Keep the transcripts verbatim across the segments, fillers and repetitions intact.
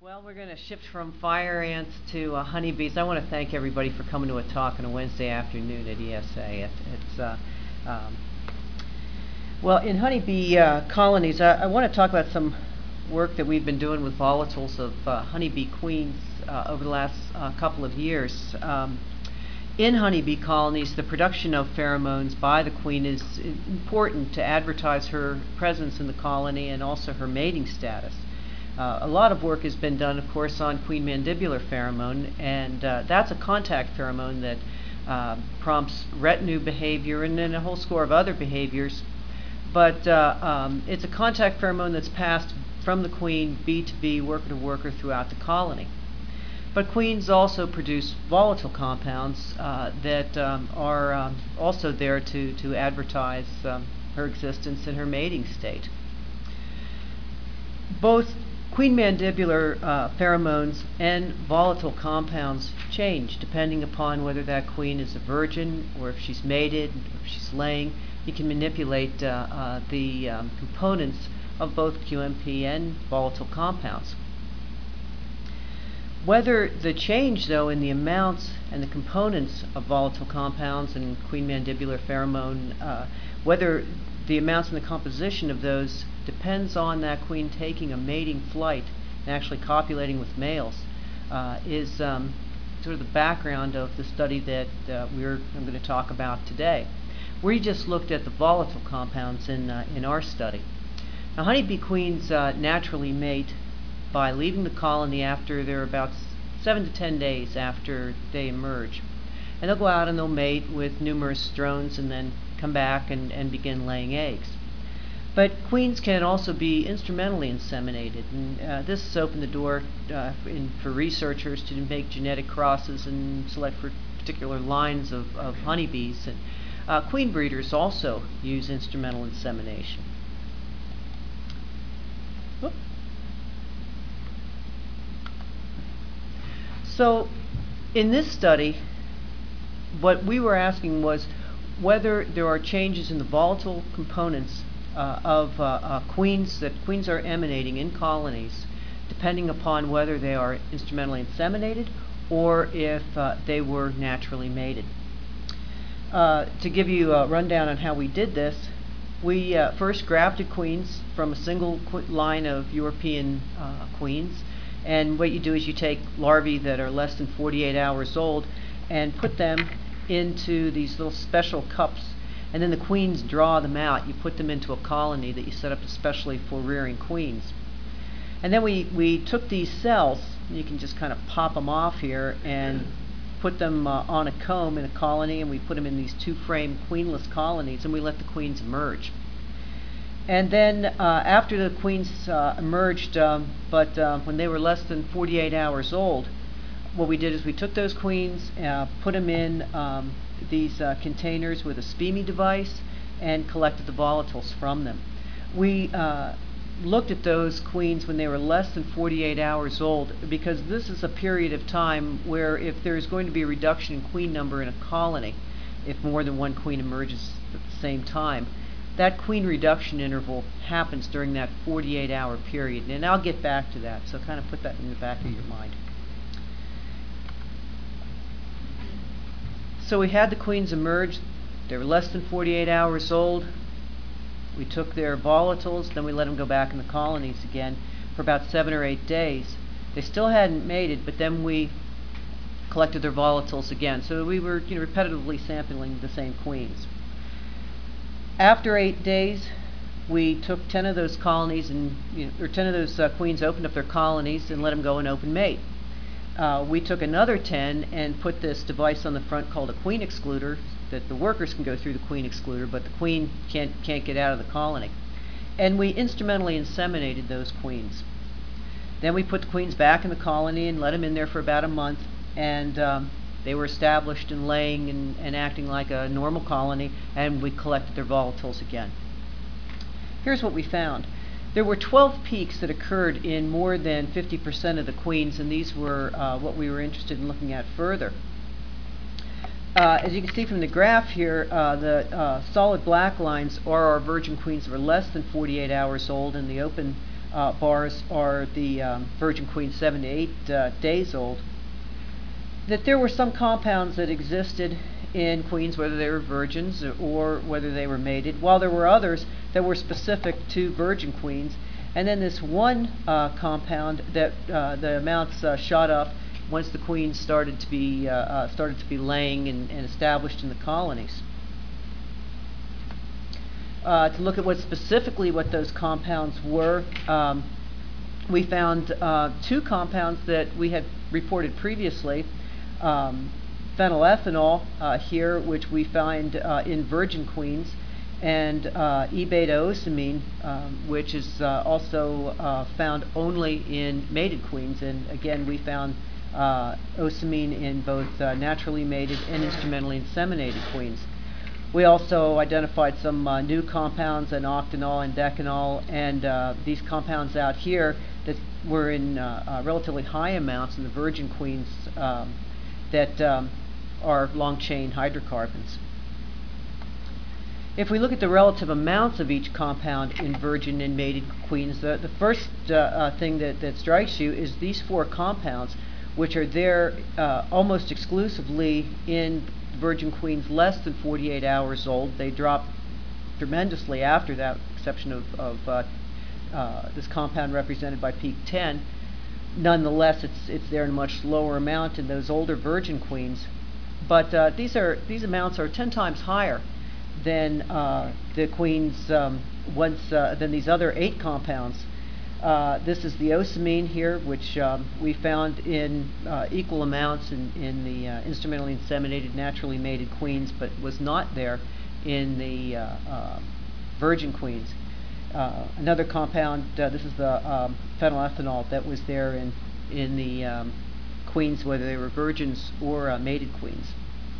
Well, we're going to shift from fire ants to uh, honeybees. I want to thank everybody for coming to a talk on a Wednesday afternoon at E S A. It, it's uh, um, well, in honeybee uh, colonies, I, I want to talk about some work that we've been doing with volatiles of uh, honeybee queens uh, over the last uh, couple of years. Um, in honeybee colonies, the production of pheromones by the queen is important to advertise her presence in the colony and also her mating status. Uh, a lot of work has been done, of course, on queen mandibular pheromone, and uh, that's a contact pheromone that uh, prompts retinue behavior and then a whole score of other behaviors. But uh, um, it's a contact pheromone that's passed from the queen, bee to bee, worker to worker throughout the colony. But queens also produce volatile compounds uh, that um, are um, also there to, to advertise um, her existence in her mating state. Both queen mandibular uh, pheromones and volatile compounds change depending upon whether that queen is a virgin or if she's mated, if she's laying. You can manipulate uh, uh, the um, components of both Q M P and volatile compounds. Whether the change, though, in the amounts and the components of volatile compounds and queen mandibular pheromone, uh, whether the amounts and the composition of those depends on that queen taking a mating flight and actually copulating with males, uh, is um, sort of the background of the study that uh, we're I'm going to talk about today. We just looked at the volatile compounds in, uh, in our study. Now, honeybee queens uh, naturally mate by leaving the colony after they're about seven to ten days after they emerge. And they'll go out and they'll mate with numerous drones and then come back and, and begin laying eggs. But queens can also be instrumentally inseminated, and uh, this has opened the door uh, in, for researchers to make genetic crosses and select for particular lines of, of honeybees. And uh, queen breeders also use instrumental insemination. Whoop. So in this study, what we were asking was whether there are changes in the volatile components uh, of uh, uh, queens that queens are emanating in colonies, depending upon whether they are instrumentally inseminated or if uh, they were naturally mated. Uh, to give you a rundown on how we did this, we uh, first grafted queens from a single qu line of European uh, queens, and what you do is you take larvae that are less than forty-eight hours old and put them into these little special cups, and then the queens draw them out. You put them into a colony that you set up especially for rearing queens. And then we, we took these cells, you can just kind of pop them off here, and put them uh, on a comb in a colony, and we put them in these two-frame queenless colonies, and we let the queens emerge. And then uh, after the queens uh, emerged, um, but uh, when they were less than forty-eight hours old, what we did is we took those queens, uh, put them in um, these uh, containers with a S P M E device, and collected the volatiles from them. We uh, looked at those queens when they were less than forty-eight hours old, because this is a period of time where if there's going to be a reduction in queen number in a colony, if more than one queen emerges at the same time, that queen reduction interval happens during that forty-eight hour period. And I'll get back to that, so kind of put that in the back of your mind. So we had the queens emerge. They were less than forty-eight hours old. We took their volatiles, then we let them go back in the colonies again for about seven or eight days. They still hadn't mated, but then we collected their volatiles again. So we were you know, repetitively sampling the same queens. After eight days, we took ten of those colonies, and you know, or ten of those uh, queens opened up their colonies and let them go and open mate. Uh, we took another ten and put this device on the front called a queen excluder, that the workers can go through the queen excluder, but the queen can't, can't get out of the colony. And we instrumentally inseminated those queens. Then we put the queens back in the colony and let them in there for about a month, and um, they were established and laying and, and acting like a normal colony, and we collected their volatiles again. Here's what we found. There were twelve peaks that occurred in more than fifty percent of the queens, and these were uh, what we were interested in looking at further. Uh, as you can see from the graph here, uh, the uh, solid black lines are our virgin queens that were less than forty-eight hours old, and the open uh, bars are the um, virgin queen seven to eight uh, days old, that there were some compounds that existed in queens, whether they were virgins or whether they were mated, while there were others that were specific to virgin queens. And then this one uh, compound that uh, the amounts uh, shot up once the queens started to be uh, uh, started to be laying and, and established in the colonies. Uh, to look at what specifically what those compounds were, um, we found uh, two compounds that we had reported previously. Um, phenylethanol uh, here, which we find uh, in virgin queens, and uh, E-beta-ocimene, um, which is uh, also uh, found only in mated queens. And again, we found uh, ocimene in both uh, naturally mated and instrumentally inseminated queens. We also identified some uh, new compounds, an octanol and decanol, and uh, these compounds out here that were in uh, uh, relatively high amounts in the virgin queens um, that um, are long-chain hydrocarbons. If we look at the relative amounts of each compound in virgin and mated queens, the, the first uh, uh, thing that, that strikes you is these four compounds, which are there uh, almost exclusively in virgin queens less than forty-eight hours old. They drop tremendously after that, exception of, of uh, uh, this compound represented by peak ten. Nonetheless, it's it's there in a much lower amount in those older virgin queens. But uh, these are these amounts are ten times higher than uh, the queens um, once uh, than these other eight compounds. Uh, this is the ocimene here, which um, we found in uh, equal amounts in, in the uh, instrumentally inseminated, naturally mated queens, but was not there in the uh, uh, virgin queens. Uh, another compound, uh, this is the um, phenylethanol that was there in, in the um, queens, whether they were virgins or uh, mated queens.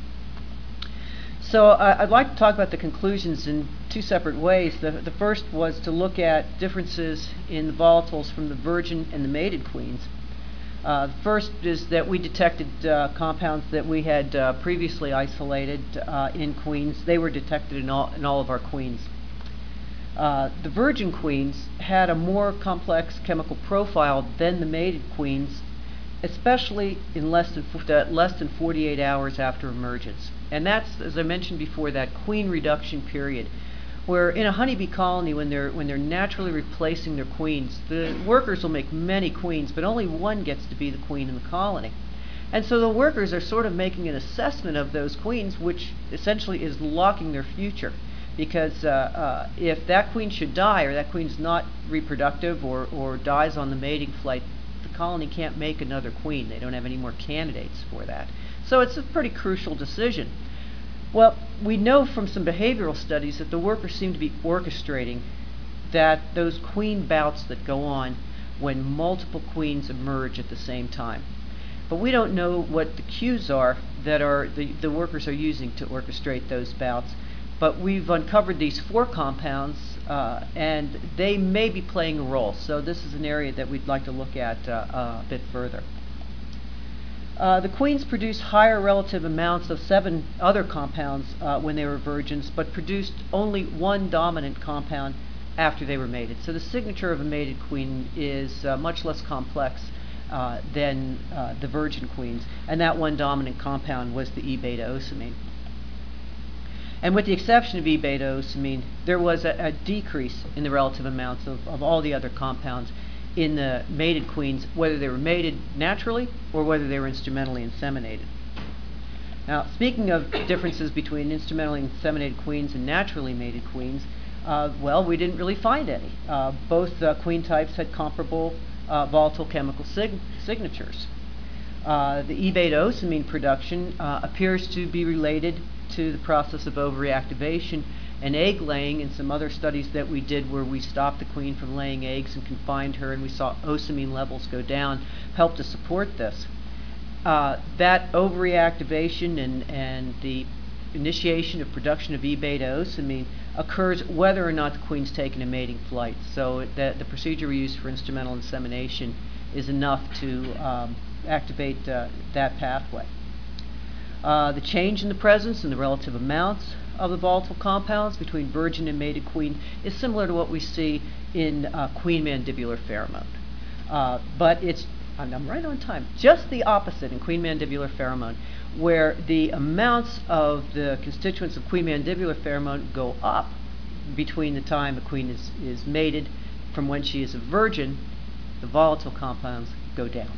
So uh, I'd like to talk about the conclusions in two separate ways. The, the first was to look at differences in the volatiles from the virgin and the mated queens. Uh, the first is that we detected uh, compounds that we had uh, previously isolated uh, in queens. They were detected in all, in all of our queens. Uh, the virgin queens had a more complex chemical profile than the mated queens, especially in less than, uh, less than forty-eight hours after emergence. And that's, as I mentioned before, that queen reduction period, where in a honeybee colony, when they're when they're naturally replacing their queens, the workers will make many queens, but only one gets to be the queen in the colony. And so the workers are sort of making an assessment of those queens, which essentially is locking their future. Because uh, uh, if that queen should die, or that queen's not reproductive, or, or dies on the mating flight, the colony can't make another queen. They don't have any more candidates for that. So it's a pretty crucial decision. Well, we know from some behavioral studies that the workers seem to be orchestrating that those queen bouts that go on when multiple queens emerge at the same time. But we don't know what the cues are that are the, the workers are using to orchestrate those bouts. But we've uncovered these four compounds, uh, and they may be playing a role. So this is an area that we'd like to look at uh, uh, a bit further. Uh, the queens produced higher relative amounts of seven other compounds uh, when they were virgins, but produced only one dominant compound after they were mated. So the signature of a mated queen is uh, much less complex uh, than uh, the virgin queens, and that one dominant compound was the E-beta-ocimene. And with the exception of E-beta-ocimene, there was a, a decrease in the relative amounts of, of all the other compounds in the mated queens, whether they were mated naturally or whether they were instrumentally inseminated. Now, speaking of differences between instrumentally inseminated queens and naturally mated queens, uh, well, we didn't really find any. Uh, both uh, queen types had comparable uh, volatile chemical sig signatures. Uh, the E-beta-ocimene production uh, appears to be related to the process of overreactivation and egg laying in some other studies that we did where we stopped the queen from laying eggs and confined her, and we saw ocimene levels go down, helped to support this. Uh, that overreactivation and, and the initiation of production of E-beta-ocimene occurs whether or not the queen's taken a mating flight. So that the procedure we use for instrumental insemination is enough to um, activate uh, that pathway. Uh, the change in the presence and the relative amounts of the volatile compounds between virgin and mated queen is similar to what we see in uh, queen mandibular pheromone. Uh, but it's, and I'm right on time, just the opposite in queen mandibular pheromone, where the amounts of the constituents of queen mandibular pheromone go up between the time a queen is, is mated from when she is a virgin. The volatile compounds go down.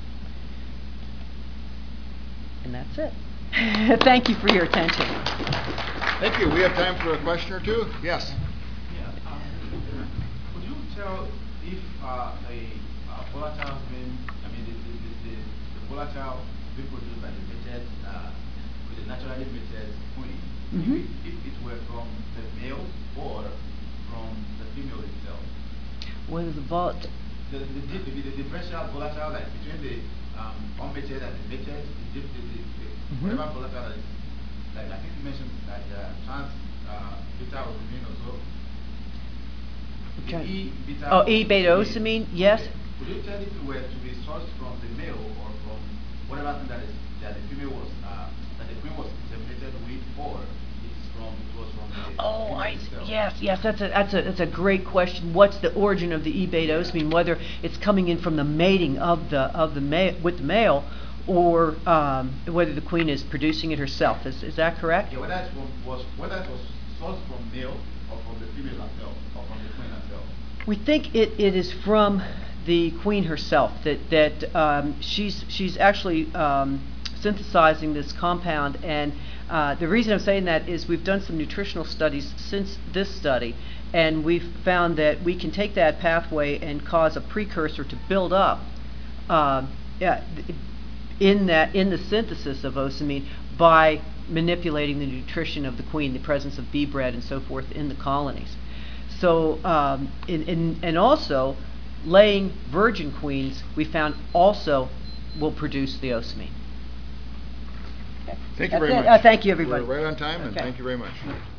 And that's it. Thank you for your attention. Thank you. We have time for a question or two. Yes. Yeah. Um, could you tell if uh, a uh, volatile being, I mean, the, the, the, the volatile being produced by the mated, uh, with the naturally mated queen, Mm-hmm. if, if it were from the male or from the female itself? Whether the vol The, the, the, the, the differential volatile, like between the um, unmated and the mated, the, the, the, the Mhm. whatever volatile that is, like I think you mentioned like uh, trans uh, beta osamine or so. The Okay. E beta Oh, E beta osamine. osamine, yes. Okay. Could you tell if it were to be sourced from the male or from whatever thing that is that the female was uh, that the queen was inseminated with, or it's from it was from the Oh, female I see. itself? Yes, yes, that's a that's a that's a great question. What's the origin of the E beta osamine? Whether it's coming in from the mating of the of the male with the male, or um, whether the queen is producing it herself. Is is that correct? Yeah, whether it from, was whether it was sourced from male or from the female herself or from the queen herself. We think it, it is from the queen herself, that that um, she's she's actually um, synthesizing this compound. And uh, the reason I'm saying that is we've done some nutritional studies since this study, and we've found that we can take that pathway and cause a precursor to build up uh, yeah, in that in the synthesis of osamine by manipulating the nutrition of the queen, the presence of bee bread and so forth in the colonies. So, um, in, in, and also, laying virgin queens, we found also will produce the osamine. Thank you That's very it. much. Uh, thank you, everybody. We're right on time, and Okay. thank you very much.